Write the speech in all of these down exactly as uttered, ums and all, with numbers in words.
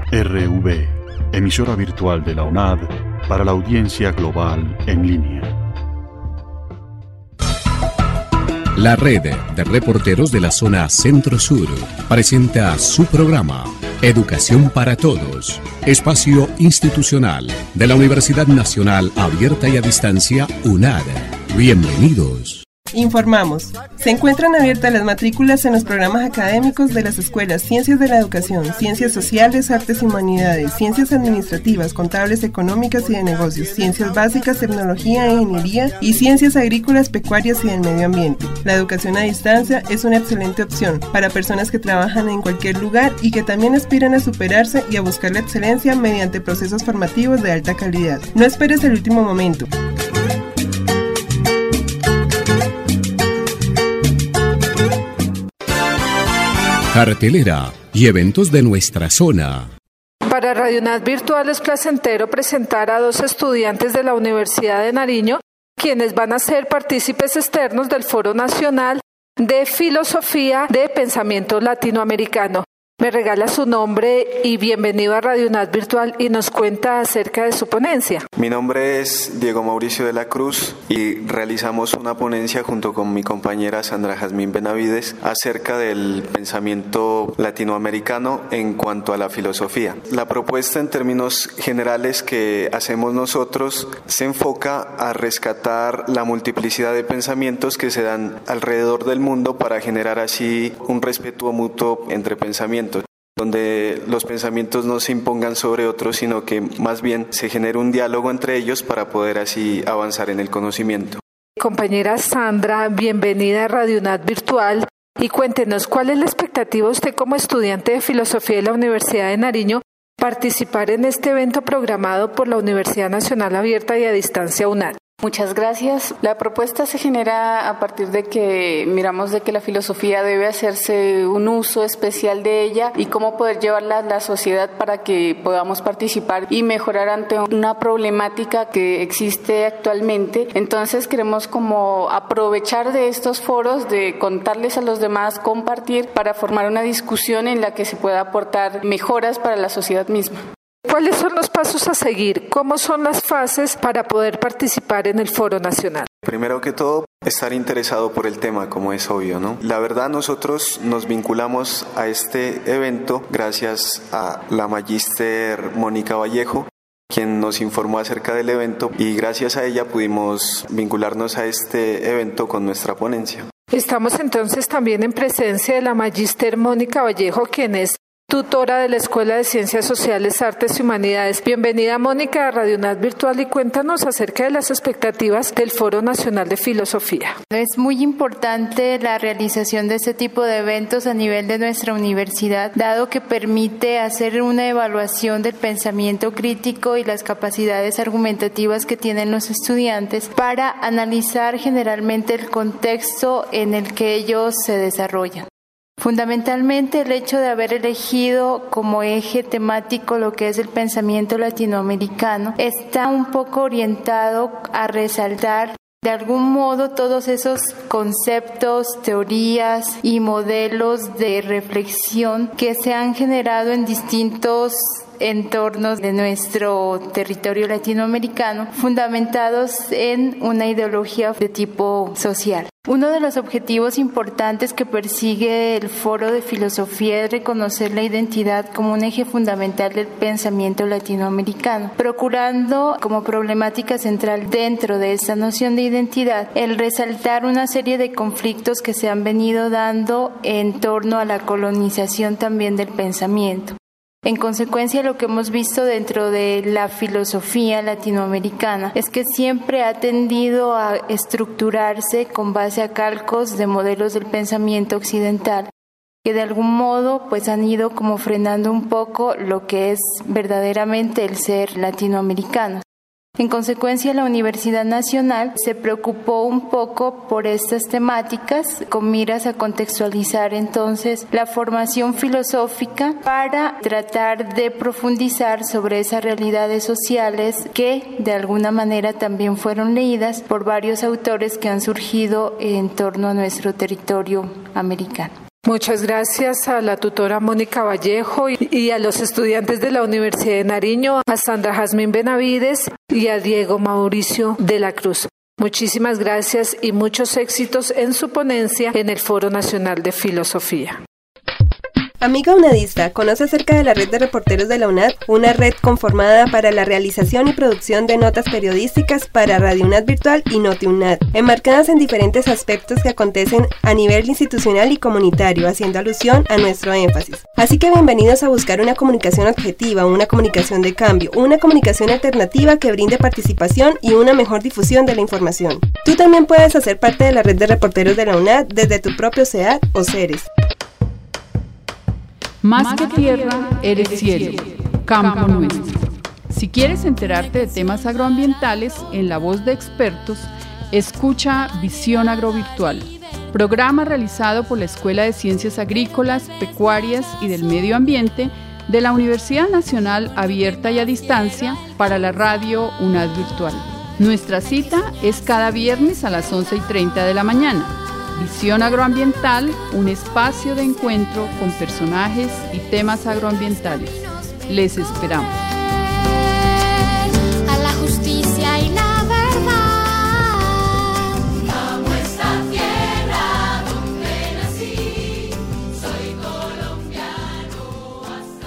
R V, emisora virtual de la U N A D para la audiencia global en línea. La red de reporteros de la zona Centro-Sur presenta su programa Educación para Todos, espacio institucional de la Universidad Nacional Abierta y a Distancia U N A D. Bienvenidos. Informamos. Se encuentran abiertas las matrículas en los programas académicos de las escuelas Ciencias de la Educación, Ciencias Sociales, Artes y Humanidades, Ciencias Administrativas, Contables, Económicas y de Negocios, Ciencias Básicas, Tecnología e Ingeniería y Ciencias Agrícolas, Pecuarias y del Medio Ambiente. La educación a distancia es una excelente opción para personas que trabajan en cualquier lugar y que también aspiran a superarse y a buscar la excelencia mediante procesos formativos de alta calidad. No esperes el último momento. Cartelera y eventos de nuestra zona. Para Radio U N A D Virtual es placentero presentar a dos estudiantes de la Universidad de Nariño, quienes van a ser partícipes externos del Foro Nacional de Filosofía de Pensamiento Latinoamericano. Me regala su nombre y bienvenido a Radio U N A D Virtual y nos cuenta acerca de su ponencia. Mi nombre es Diego Mauricio de la Cruz y realizamos una ponencia junto con mi compañera Sandra Jazmín Benavides acerca del pensamiento latinoamericano en cuanto a la filosofía. La propuesta en términos generales que hacemos nosotros se enfoca a rescatar la multiplicidad de pensamientos que se dan alrededor del mundo para generar así un respeto mutuo entre pensamientos, donde los pensamientos no se impongan sobre otros, sino que más bien se genere un diálogo entre ellos para poder así avanzar en el conocimiento. Compañera Sandra, bienvenida a Radio U N A D Virtual y cuéntenos cuál es la expectativa usted como estudiante de Filosofía de la Universidad de Nariño participar en este evento programado por la Universidad Nacional Abierta y a Distancia U N A D. Muchas gracias. La propuesta se genera a partir de que miramos de que la filosofía debe hacerse un uso especial de ella y cómo poder llevarla a la sociedad para que podamos participar y mejorar ante una problemática que existe actualmente. Entonces queremos como aprovechar de estos foros, de contarles a los demás, compartir para formar una discusión en la que se pueda aportar mejoras para la sociedad misma. ¿Cuáles son los pasos a seguir? ¿Cómo son las fases para poder participar en el Foro Nacional? Primero que todo, estar interesado por el tema, como es obvio, ¿no? La verdad, nosotros nos vinculamos a este evento gracias a la magíster Mónica Vallejo, quien nos informó acerca del evento, y gracias a ella pudimos vincularnos a este evento con nuestra ponencia. Estamos entonces también en presencia de la magíster Mónica Vallejo, quien es tutora de la Escuela de Ciencias Sociales, Artes y Humanidades. Bienvenida, Mónica, a Radio U N A D Virtual y cuéntanos acerca de las expectativas del Foro Nacional de Filosofía. Es muy importante la realización de este tipo de eventos a nivel de nuestra universidad, dado que permite hacer una evaluación del pensamiento crítico y las capacidades argumentativas que tienen los estudiantes para analizar generalmente el contexto en el que ellos se desarrollan. Fundamentalmente, el hecho de haber elegido como eje temático lo que es el pensamiento latinoamericano está un poco orientado a resaltar de algún modo todos esos conceptos, teorías y modelos de reflexión que se han generado en distintos entornos de nuestro territorio latinoamericano, fundamentados en una ideología de tipo social. Uno de los objetivos importantes que persigue el Foro de Filosofía es reconocer la identidad como un eje fundamental del pensamiento latinoamericano, procurando como problemática central dentro de esta noción de identidad el resaltar una serie de conflictos que se han venido dando en torno a la colonización también del pensamiento. En consecuencia, lo que hemos visto dentro de la filosofía latinoamericana es que siempre ha tendido a estructurarse con base a calcos de modelos del pensamiento occidental, que de algún modo pues han ido como frenando un poco lo que es verdaderamente el ser latinoamericano. En consecuencia, la Universidad Nacional se preocupó un poco por estas temáticas con miras a contextualizar entonces la formación filosófica para tratar de profundizar sobre esas realidades sociales que de alguna manera también fueron leídas por varios autores que han surgido en torno a nuestro territorio americano. Muchas gracias a la tutora Mónica Vallejo y a los estudiantes de la Universidad de Nariño, a Sandra Jazmín Benavides y a Diego Mauricio de la Cruz. Muchísimas gracias y muchos éxitos en su ponencia en el Foro Nacional de Filosofía. Amiga unadista, ¿conoce acerca de la red de reporteros de la UNAD? Una red conformada para la realización y producción de notas periodísticas para Radio UNAD Virtual y NotiUNAD, enmarcadas en diferentes aspectos que acontecen a nivel institucional y comunitario, haciendo alusión a nuestro énfasis. Así que bienvenidos a buscar una comunicación objetiva, una comunicación de cambio, una comunicación alternativa que brinde participación y una mejor difusión de la información. Tú también puedes hacer parte de la red de reporteros de la UNAD desde tu propio C E A D o CERES. Más que tierra, eres cielo, campo nuestro. Si quieres enterarte de temas agroambientales en la voz de expertos, escucha Visión Agrovirtual, programa realizado por la Escuela de Ciencias Agrícolas, Pecuarias y del Medio Ambiente de la Universidad Nacional Abierta y a Distancia para la radio UNAD Virtual. Nuestra cita es cada viernes a las once y treinta de la mañana. Visión Agroambiental, un espacio de encuentro con personajes y temas agroambientales. Les esperamos. A la justicia y la verdad. Amo esta tierra donde nací. Soy colombiano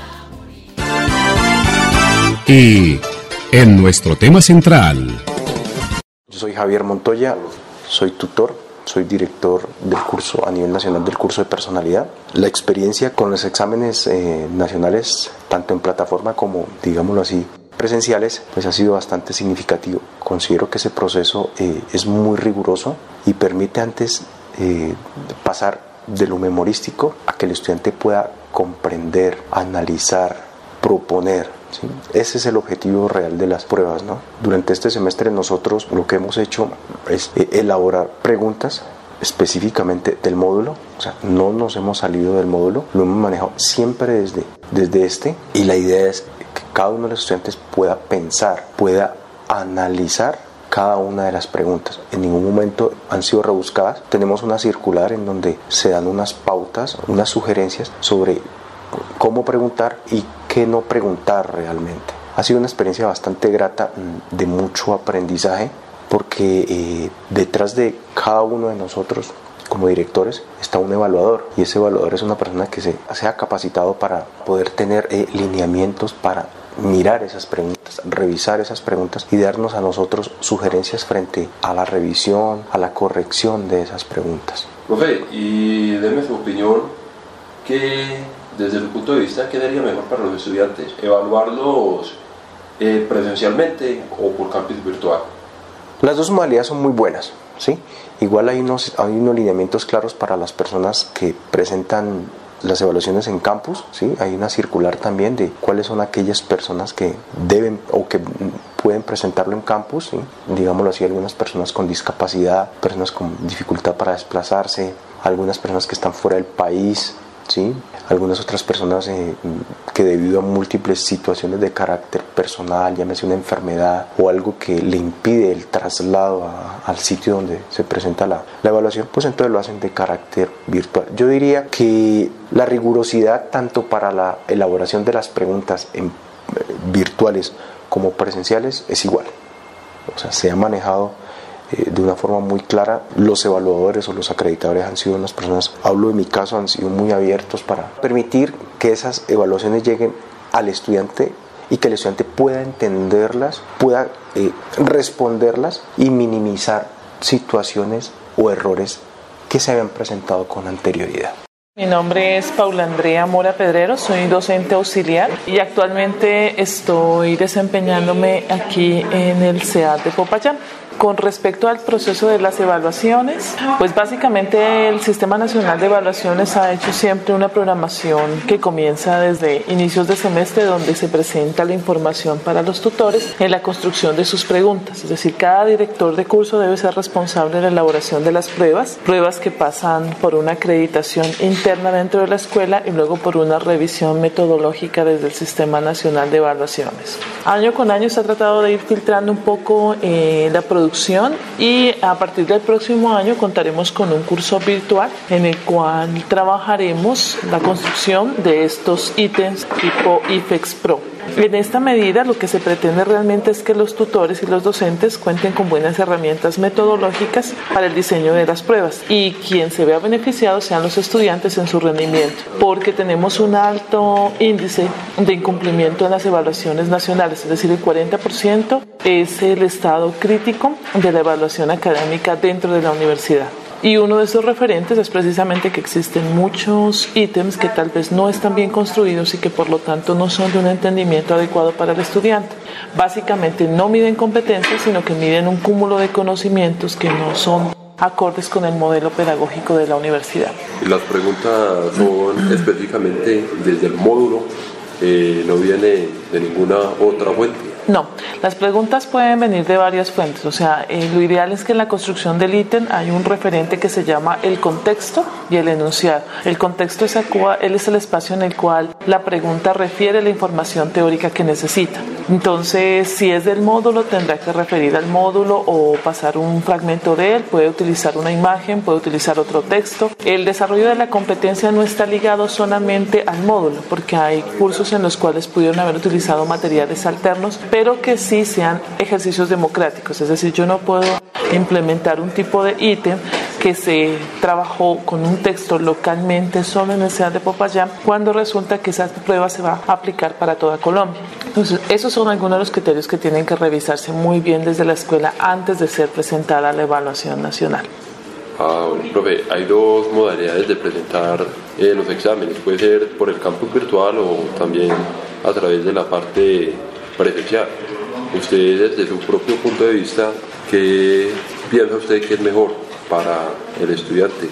hasta morir. Y en nuestro tema central. Yo soy Javier Montoya, soy tutor. Soy director del curso a nivel nacional del curso de personalidad. La experiencia con los exámenes eh, nacionales, tanto en plataforma como, digámoslo así, presenciales, pues ha sido bastante significativo. Considero que ese proceso eh, es muy riguroso y permite antes eh, pasar de lo memorístico a que el estudiante pueda comprender, analizar, proponer. ¿Sí? Ese es el objetivo real de las pruebas, ¿no? Durante este semestre nosotros lo que hemos hecho es eh, elaborar preguntas específicamente del módulo, o sea, no nos hemos salido del módulo, lo hemos manejado siempre desde, desde este, y la idea es que cada uno de los estudiantes pueda pensar, pueda analizar cada una de las preguntas. En ningún momento han sido rebuscadas. Tenemos una circular en donde se dan unas pautas, unas sugerencias sobre cómo preguntar y qué no preguntar realmente. Ha sido una experiencia bastante grata, de mucho aprendizaje, porque eh, detrás de cada uno de nosotros como directores está un evaluador, y ese evaluador es una persona que se, se ha capacitado para poder tener eh, lineamientos para mirar esas preguntas, revisar esas preguntas y darnos a nosotros sugerencias frente a la revisión, a la corrección de esas preguntas. Profe, y deme su opinión, ¿qué desde su punto de vista quedaría mejor para los estudiantes? ¿Evaluarlos eh, presencialmente o por campus virtual? Las dos modalidades son muy buenas, ¿sí? Igual hay unos, hay unos lineamientos claros para las personas que presentan las evaluaciones en campus, ¿sí? Hay una circular también de cuáles son aquellas personas que deben o que pueden presentarlo en campus, ¿sí? Digámoslo así, algunas personas con discapacidad, personas con dificultad para desplazarse, algunas personas que están fuera del país, ¿sí? Algunas otras personas eh, que debido a múltiples situaciones de carácter personal, llámese una enfermedad o algo que le impide el traslado a, al sitio donde se presenta la, la evaluación, pues entonces lo hacen de carácter virtual. Yo diría que la rigurosidad tanto para la elaboración de las preguntas en, eh, virtuales como presenciales es igual. O sea, se ha manejado de una forma muy clara. Los evaluadores o los acreditadores han sido unas personas, hablo de mi caso, han sido muy abiertos para permitir que esas evaluaciones lleguen al estudiante y que el estudiante pueda entenderlas, pueda eh, responderlas y minimizar situaciones o errores que se habían presentado con anterioridad. Mi nombre es Paula Andrea Mora Pedrero, soy docente auxiliar y actualmente estoy desempeñándome aquí en el C E A D de Popayán. Con respecto al proceso de las evaluaciones, pues básicamente el Sistema Nacional de Evaluaciones ha hecho siempre una programación que comienza desde inicios de semestre, donde se presenta la información para los tutores en la construcción de sus preguntas. Es decir, cada director de curso debe ser responsable de la elaboración de las pruebas, pruebas que pasan por una acreditación interna dentro de la escuela y luego por una revisión metodológica desde el Sistema Nacional de Evaluaciones. Año con año se ha tratado de ir filtrando un poco eh, la producción producción y a partir del próximo año contaremos con un curso virtual en el cual trabajaremos la construcción de estos ítems tipo IFEX Pro. En esta medida lo que se pretende realmente es que los tutores y los docentes cuenten con buenas herramientas metodológicas para el diseño de las pruebas y quien se vea beneficiado sean los estudiantes en su rendimiento, porque tenemos un alto índice de incumplimiento en las evaluaciones nacionales, es decir, el cuarenta por ciento es el estado crítico de la evaluación académica dentro de la universidad. Y uno de esos referentes es precisamente que existen muchos ítems que tal vez no están bien construidos y que por lo tanto no son de un entendimiento adecuado para el estudiante. Básicamente no miden competencias, sino que miden un cúmulo de conocimientos que no son acordes con el modelo pedagógico de la universidad. Y las preguntas son específicamente desde el módulo, eh, no viene de ninguna otra fuente. No, las preguntas pueden venir de varias fuentes, o sea, eh, lo ideal es que en la construcción del ítem hay un referente que se llama el contexto y el enunciado. El contexto es, él es el espacio en el cual la pregunta refiere la información teórica que necesita. Entonces, si es del módulo, tendrá que referir al módulo o pasar un fragmento de él, puede utilizar una imagen, puede utilizar otro texto. El desarrollo de la competencia no está ligado solamente al módulo, porque hay cursos en los cuales pudieron haber utilizado materiales alternos, pero que sí sean ejercicios democráticos, es decir, yo no puedo implementar un tipo de ítem que se trabajó con un texto localmente solo en el C E A de Popayán cuando resulta que esa prueba se va a aplicar para toda Colombia. Entonces, esos son algunos de los criterios que tienen que revisarse muy bien desde la escuela antes de ser presentada a la evaluación nacional. Ah, bueno, profe, hay dos modalidades de presentar eh, los exámenes, puede ser por el campus virtual o también a través de la parte presencial. Usted, desde su propio punto de vista, ¿qué piensa usted que es mejor para el estudiante?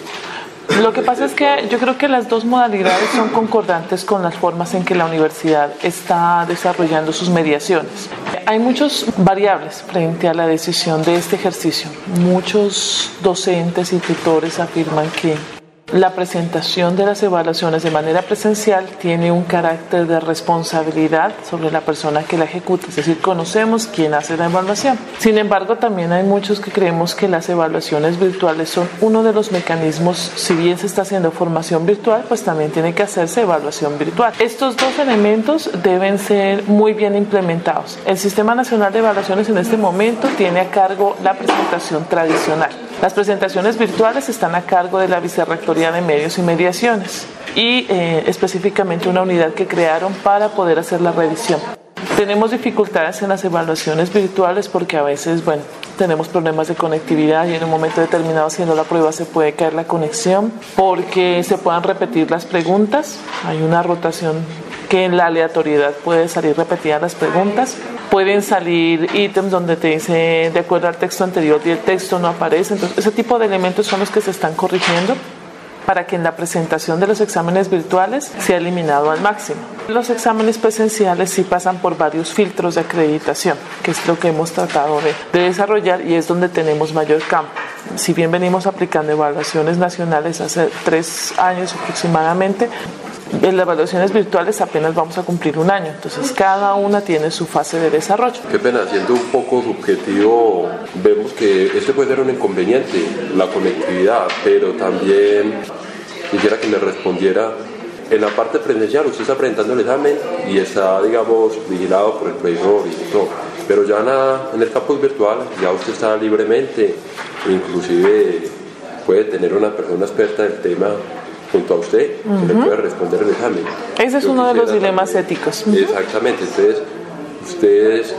Lo que pasa es que yo creo que las dos modalidades son concordantes con las formas en que la universidad está desarrollando sus mediaciones. Hay muchas variables frente a la decisión de este ejercicio. Muchos docentes y tutores afirman que la presentación de las evaluaciones de manera presencial tiene un carácter de responsabilidad sobre la persona que la ejecuta, es decir, conocemos quién hace la evaluación. Sin embargo, también hay muchos que creemos que las evaluaciones virtuales son uno de los mecanismos, si bien se está haciendo formación virtual, pues también tiene que hacerse evaluación virtual. Estos dos elementos deben ser muy bien implementados. El Sistema Nacional de Evaluaciones en este momento tiene a cargo la presentación tradicional. Las presentaciones virtuales están a cargo de la Vicerrectoría de Medios y Mediaciones y eh, específicamente una unidad que crearon para poder hacer la revisión. Tenemos dificultades en las evaluaciones virtuales porque a veces, bueno, tenemos problemas de conectividad y en un momento determinado haciendo la prueba se puede caer la conexión porque se puedan repetir las preguntas. Hay una rotación que en la aleatoriedad puede salir repetidas las preguntas. Pueden salir ítems donde te dice de acuerdo al texto anterior y el texto no aparece. Entonces, ese tipo de elementos son los que se están corrigiendo para que en la presentación de los exámenes virtuales sea eliminado al máximo. Los exámenes presenciales sí pasan por varios filtros de acreditación, que es lo que hemos tratado de, de desarrollar y es donde tenemos mayor campo. Si bien venimos aplicando evaluaciones nacionales hace tres años aproximadamente, en las evaluaciones virtuales apenas vamos a cumplir un año, entonces cada una tiene su fase de desarrollo. Qué pena, siendo un poco subjetivo, vemos que este puede ser un inconveniente, la conectividad, pero también quisiera que me respondiera, en la parte presencial usted está presentando el examen y está, digamos, vigilado por el profesor y todo, pero ya en, la, en el campus virtual ya usted está libremente, inclusive puede tener una persona experta del tema junto a usted, uh-huh, que le puede responder el examen. Ese es Yo uno de los dilemas también, éticos. Uh-huh. Exactamente, entonces, ustedes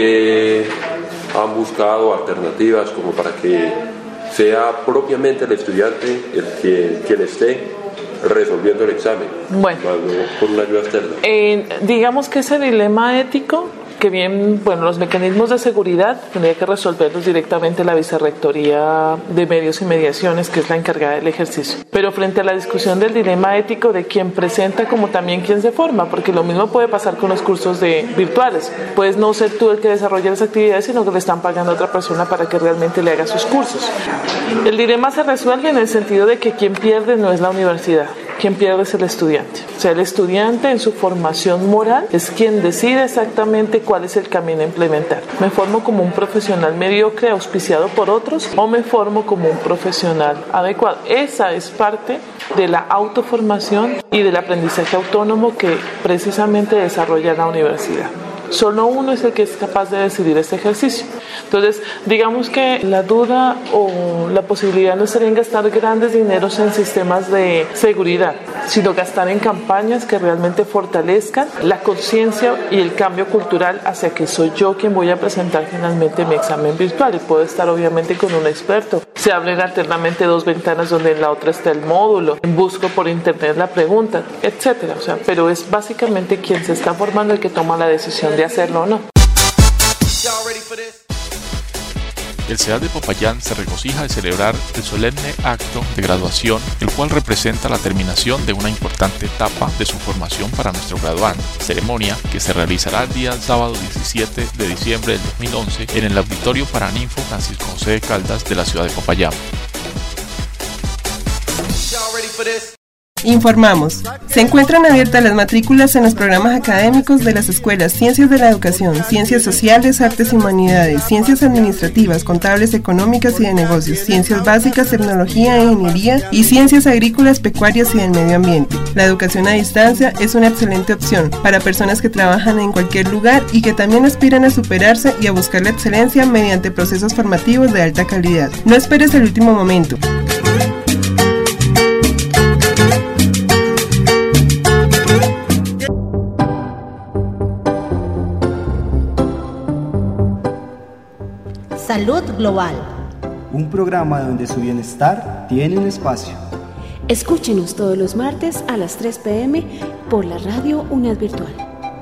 que han buscado alternativas como para que sea propiamente el estudiante el que, quien esté resolviendo el examen, bueno, por una ayuda externa. Eh, digamos que ese dilema ético, que bien, bueno, los mecanismos de seguridad tendría que resolverlos directamente la Vicerrectoría de Medios y Mediaciones, que es la encargada del ejercicio. Pero frente a la discusión del dilema ético de quien presenta como también quien se forma, porque lo mismo puede pasar con los cursos de virtuales. Puedes no ser tú el que desarrolla las actividades, sino que le están pagando a otra persona para que realmente le haga sus cursos. El dilema se resuelve en el sentido de que quien pierde no es la universidad. quien pierde es el estudiante. O sea, el estudiante en su formación moral es quien decide exactamente cuál es el camino a implementar. ¿Me formo como un profesional mediocre auspiciado por otros o me formo como un profesional adecuado? Esa es parte de la autoformación y del aprendizaje autónomo que precisamente desarrolla la universidad. Solo uno es el que es capaz de decidir este ejercicio. Entonces, digamos que la duda o la posibilidad no sería en gastar grandes dineros en sistemas de seguridad, sino gastar en campañas que realmente fortalezcan la conciencia y el cambio cultural hacia que soy yo quien voy a presentar finalmente mi examen virtual, y puedo estar obviamente con un experto. Se abren alternamente dos ventanas donde en la otra está el módulo, busco por internet la pregunta, etcétera. O sea, pero es básicamente quien se está formando el que toma la decisión de hacerlo o no. El C E A D de Popayán se regocija de celebrar el solemne acto de graduación, el cual representa la terminación de una importante etapa de su formación para nuestro graduando, ceremonia que se realizará el día sábado diecisiete de diciembre del dos mil once en el Auditorio Paraninfo Francisco José de Caldas de la ciudad de Popayán. Informamos. Se encuentran abiertas las matrículas en los programas académicos de las escuelas Ciencias de la Educación, Ciencias Sociales, Artes y Humanidades, Ciencias Administrativas, Contables, Económicas y de Negocios, Ciencias Básicas, Tecnología e Ingeniería y Ciencias Agrícolas, Pecuarias y del Medio Ambiente. La educación a distancia es una excelente opción para personas que trabajan en cualquier lugar y que también aspiran a superarse y a buscar la excelencia mediante procesos formativos de alta calidad. No esperes el último momento. Salud Global. Un programa donde su bienestar tiene un espacio. Escúchenos todos los martes a las tres pe eme por la radio UNAD Virtual.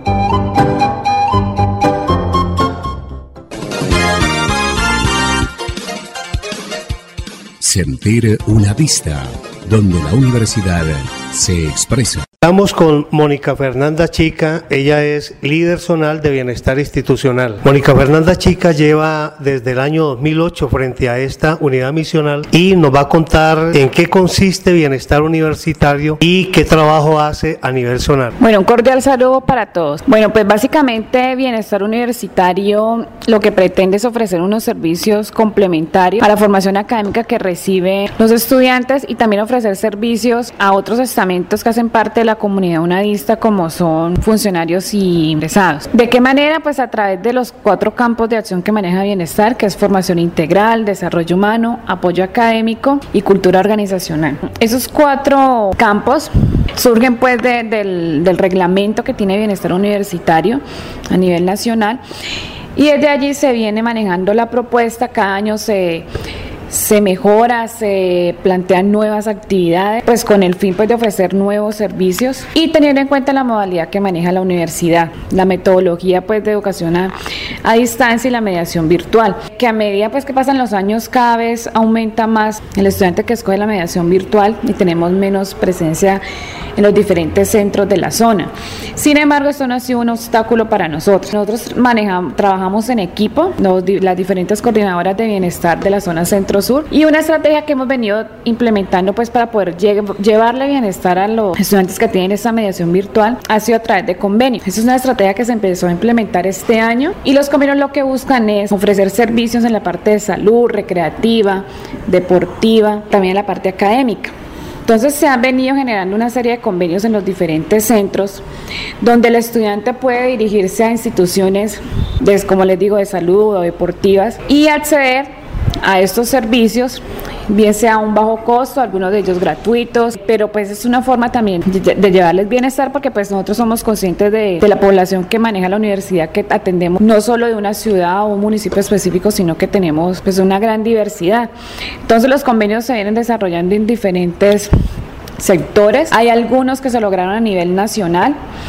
Sentir una vista, donde la universidad se expresa. Estamos con Mónica Fernanda Chica, ella es líder zonal de bienestar institucional. Mónica Fernanda Chica lleva desde el año dos mil ocho frente a esta unidad misional y nos va a contar en qué consiste bienestar universitario y qué trabajo hace a nivel zonal. Bueno, un cordial saludo para todos. Bueno, pues básicamente bienestar universitario lo que pretende es ofrecer unos servicios complementarios a la formación académica que reciben los estudiantes y también ofrecer servicios a otros estamentos que hacen parte de la la comunidad unadista, como son funcionarios y egresados. ¿De qué manera? Pues a través de los cuatro campos de acción que maneja Bienestar, que es formación integral, desarrollo humano, apoyo académico y cultura organizacional. Esos cuatro campos surgen pues de, del, del reglamento que tiene Bienestar Universitario a nivel nacional, y desde allí se viene manejando la propuesta. Cada año se se mejora, se plantean nuevas actividades, pues con el fin pues de ofrecer nuevos servicios y teniendo en cuenta la modalidad que maneja la universidad, la metodología pues de educación a, a distancia y la mediación virtual, que a medida pues que pasan los años cada vez aumenta más el estudiante que escoge la mediación virtual y tenemos menos presencia en los diferentes centros de la zona. Sin embargo, esto no ha sido un obstáculo para nosotros. Nosotros manejamos, trabajamos en equipo, los, las diferentes coordinadoras de bienestar de la zona centro sur, y una estrategia que hemos venido implementando pues para poder lle- llevarle bienestar a los estudiantes que tienen esta mediación virtual ha sido a través de convenios. Esa es una estrategia que se empezó a implementar este año, y los convenios lo que buscan es ofrecer servicios en la parte de salud, recreativa, deportiva, también en la parte académica. Entonces se han venido generando una serie de convenios en los diferentes centros donde el estudiante puede dirigirse a instituciones, de, como les digo, de salud o deportivas, y acceder a estos servicios, bien sea a un bajo costo, algunos de ellos gratuitos, pero pues es una forma también de, de llevarles bienestar, porque pues nosotros somos conscientes de, de la población que maneja la universidad, que atendemos no solo de una ciudad o un municipio específico, sino que tenemos pues una gran diversidad. Entonces los convenios se vienen desarrollando en diferentes sectores. Hay algunos que se lograron a nivel nacional,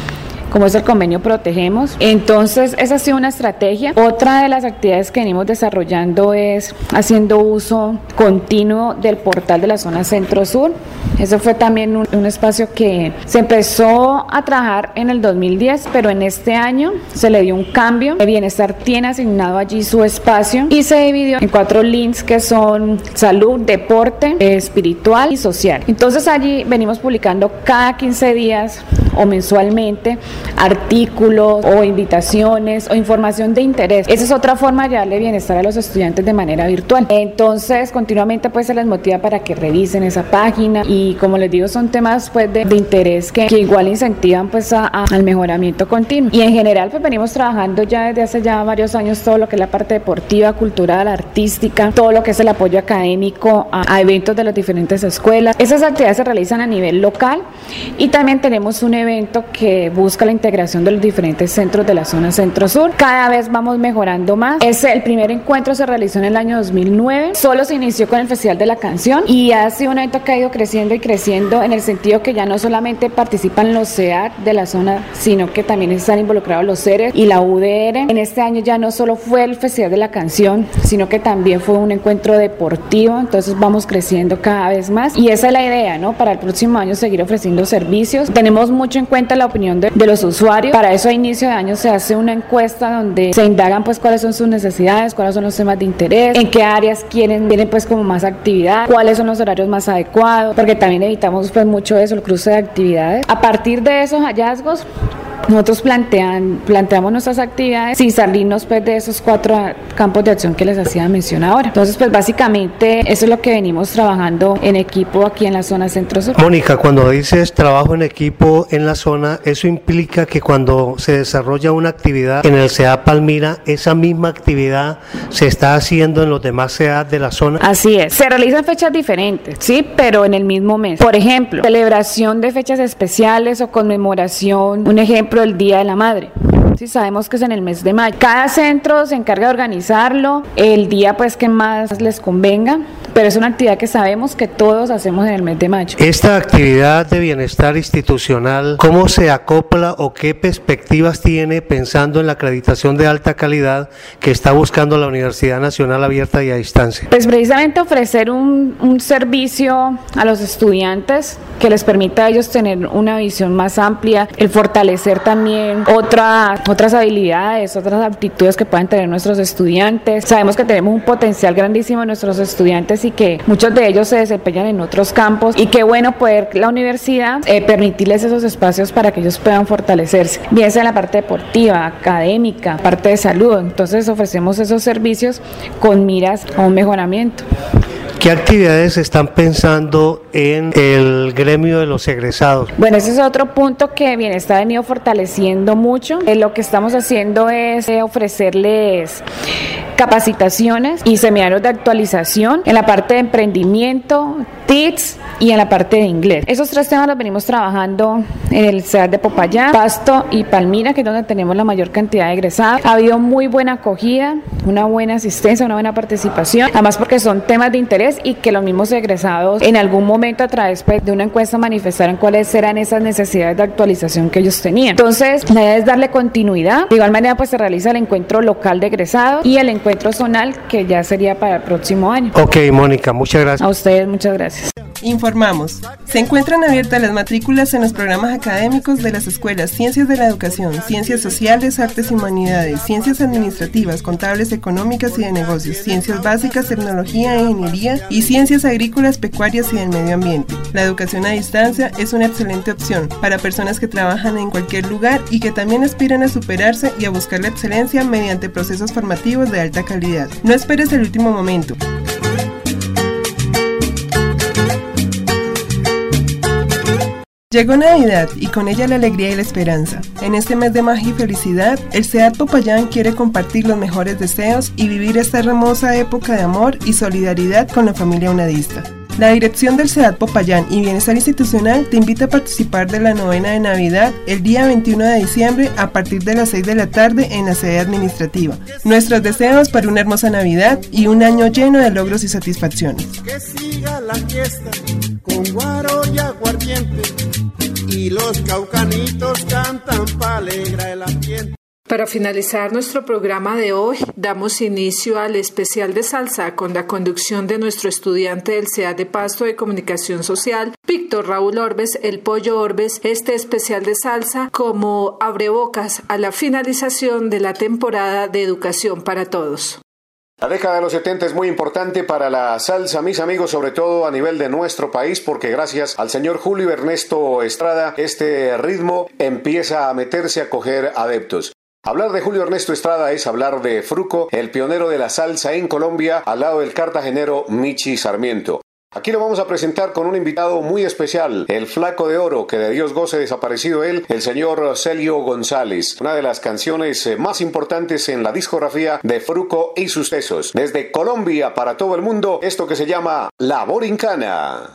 como es el convenio Protegemos. Entonces, esa ha sido una estrategia. Otra de las actividades que venimos desarrollando es haciendo uso continuo del portal de la zona centro-sur. Eso fue también un, un espacio que se empezó a trabajar en el dos mil diez, pero en este año se le dio un cambio. El Bienestar tiene asignado allí su espacio y se dividió en cuatro links que son salud, deporte, espiritual y social. Entonces allí venimos publicando cada quince días o mensualmente artículos o invitaciones o información de interés. Esa es otra forma de darle bienestar a los estudiantes de manera virtual. Entonces continuamente pues se les motiva para que revisen esa página y como les digo son temas pues de, de interés que, que igual incentivan pues a, a, al mejoramiento continuo. Y en general pues venimos trabajando ya desde hace ya varios años todo lo que es la parte deportiva, cultural, artística, todo lo que es el apoyo académico a, a eventos de las diferentes escuelas. Esas actividades se realizan a nivel local y también tenemos un evento que busca la integración de los diferentes centros de la zona centro-sur. Cada vez vamos mejorando más. Ese, el primer encuentro se realizó en el año dos mil nueve, solo se inició con el Festival de la Canción y ha sido un evento que ha ido creciendo y creciendo en el sentido que ya no solamente participan los C E A R de la zona, sino que también están involucrados los C E R E y la U D R. En este año ya no solo fue el Festival de la Canción, sino que también fue un encuentro deportivo, entonces vamos creciendo cada vez más y esa es la idea, ¿no? Para el próximo año seguir ofreciendo servicios. Tenemos mucho en cuenta la opinión de, de los usuarios. Para eso a inicio de año se hace una encuesta donde se indagan pues cuáles son sus necesidades, cuáles son los temas de interés, en qué áreas quieren, tienen pues como más actividad, cuáles son los horarios más adecuados, porque también evitamos pues mucho eso, el cruce de actividades. A partir de esos hallazgos nosotros plantean, planteamos nuestras actividades sin salirnos pues de esos cuatro campos de acción que les hacía mención ahora. Entonces pues básicamente eso es lo que venimos trabajando en equipo aquí en la zona centro-sur. Mónica, cuando dices trabajo en equipo en la zona, eso implica que cuando se desarrolla una actividad en el C E A Palmira, esa misma actividad se está haciendo en los demás C E A de la zona. Así es, se realizan fechas diferentes, sí, pero en el mismo mes. Por ejemplo, celebración de fechas especiales o conmemoración, un ejemplo el Día de la Madre. Sí, sabemos que es en el mes de mayo. Cada centro se encarga de organizarlo el día pues que más les convenga, pero es una actividad que sabemos que todos hacemos en el mes de mayo. Esta actividad de bienestar institucional, ¿cómo se acopla o qué perspectivas tiene pensando en la acreditación de alta calidad que está buscando la Universidad Nacional Abierta y a Distancia? Pues precisamente ofrecer un, un servicio a los estudiantes que les permita a ellos tener una visión más amplia, el fortalecer también otra, otras habilidades, otras aptitudes que puedan tener nuestros estudiantes. Sabemos que tenemos un potencial grandísimo en nuestros estudiantes y que muchos de ellos se desempeñan en otros campos y qué bueno poder la universidad eh, permitirles esos espacios para que ellos puedan fortalecerse, bien sea en la parte deportiva, académica, parte de salud. Entonces ofrecemos esos servicios con miras a un mejoramiento. ¿Qué actividades están pensando en el gremio de los egresados? Bueno, ese es otro punto que Bienestar ha venido fortaleciendo mucho. Eh, lo que estamos haciendo es eh, ofrecerles capacitaciones y seminarios de actualización en la parte de emprendimiento, T I C S y en la parte de inglés. Esos tres temas los venimos trabajando en el C E A de Popayán, Pasto y Palmira, que es donde tenemos la mayor cantidad de egresados. Ha habido muy buena acogida, una buena asistencia, una buena participación, además porque son temas de interés y que los mismos egresados en algún momento a través pues, de una encuesta manifestaron cuáles eran esas necesidades de actualización que ellos tenían. Entonces, la idea es darle continuidad. De igual manera, pues se realiza el encuentro local de egresados y el encuentro zonal, que ya sería para el próximo año. Ok, Mónica, muchas gracias. A ustedes, muchas gracias. Informamos. Se encuentran abiertas las matrículas en los programas académicos de las escuelas Ciencias de la Educación, Ciencias Sociales, Artes y Humanidades, Ciencias Administrativas, Contables, Económicas y de Negocios, Ciencias Básicas, Tecnología e Ingeniería y Ciencias Agrícolas, Pecuarias y del Medio Ambiente. La educación a distancia es una excelente opción para personas que trabajan en cualquier lugar y que también aspiran a superarse y a buscar la excelencia mediante procesos formativos de alta calidad. No esperes el último momento. Llegó Navidad y con ella la alegría y la esperanza. En este mes de magia y felicidad, el C E A D Popayán quiere compartir los mejores deseos y vivir esta hermosa época de amor y solidaridad con la familia unadista. La dirección del C E A D Popayán y Bienestar Institucional te invita a participar de la novena de Navidad el día veintiuno de diciembre a partir de las seis de la tarde en la sede administrativa. Nuestros deseos para una hermosa Navidad y un año lleno de logros y satisfacciones. Que siga la fiesta con guaro y aguardiente y los caucanitos cantan pa' alegrar el ambiente. Para finalizar nuestro programa de hoy, damos inicio al especial de salsa con la conducción de nuestro estudiante del C E A de Pasto de Comunicación Social, Víctor Raúl Orbes, el Pollo Orbes, este especial de salsa como abrebocas a la finalización de la temporada de Educación para Todos. La década de los setenta es muy importante para la salsa, mis amigos, sobre todo a nivel de nuestro país, porque gracias al señor Julio Ernesto Estrada, este ritmo empieza a meterse a coger adeptos. Hablar de Julio Ernesto Estrada es hablar de Fruco, el pionero de la salsa en Colombia, al lado del cartagenero Michi Sarmiento. Aquí lo vamos a presentar con un invitado muy especial, el Flaco de Oro, que de Dios goce desaparecido él, el señor Celio González. Una de las canciones más importantes en la discografía de Fruco y sus tesos. Desde Colombia para todo el mundo, esto que se llama La Borincana.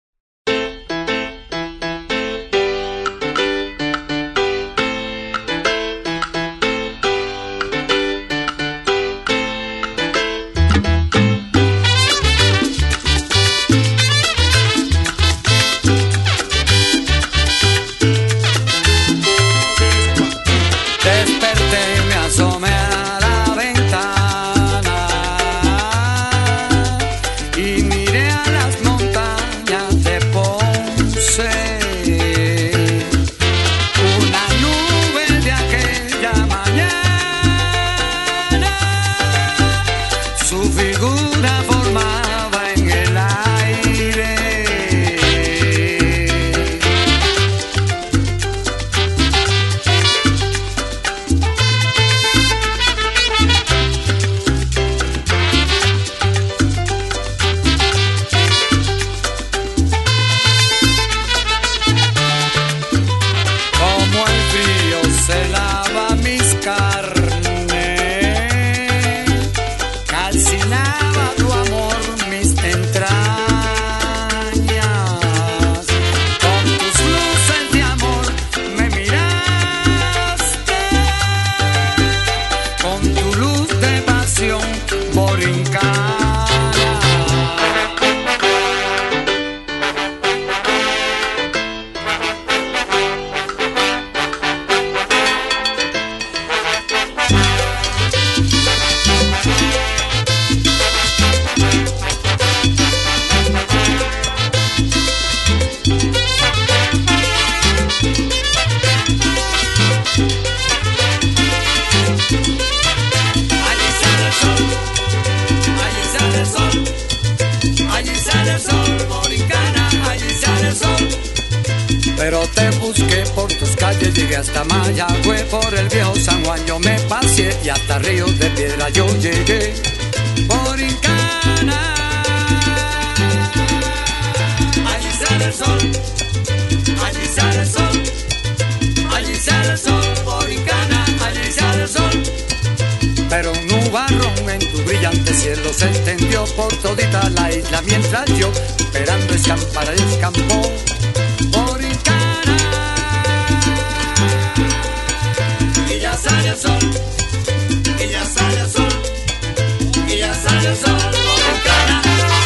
Pero te busqué por tus calles, llegué hasta Mayagüe, por el viejo San Juan yo me paseé y hasta Ríos de Piedra yo llegué. Borincana, allí sale el sol, allí sale el sol, allí sale el sol, Borincana, allí sale el sol. Pero un nubarrón en tu brillante cielo se extendió por todita la isla, mientras yo, esperando escampar, escampó. Borincana, y ya sale el sol, y ya sale el sol, y ya sale el sol, Borincana.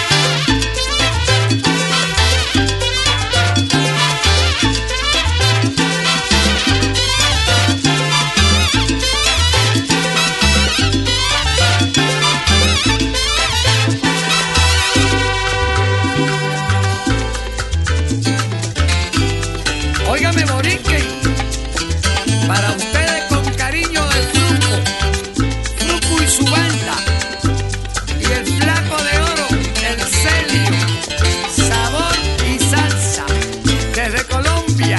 Óigame, Borinquen, para ustedes con cariño de Fruco, Fruco y su banda, y el Flaco de Oro, el Celio, sabor y salsa, desde Colombia.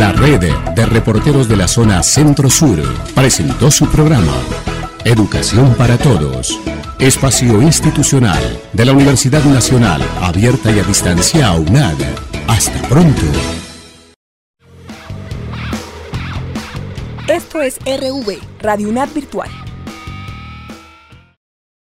La red de reporteros de la zona Centro-Sur presentó su programa Educación para Todos, espacio institucional de la Universidad Nacional, abierta y a distancia UNAD. Hasta pronto. Esto es R V, Radio UNAD Virtual.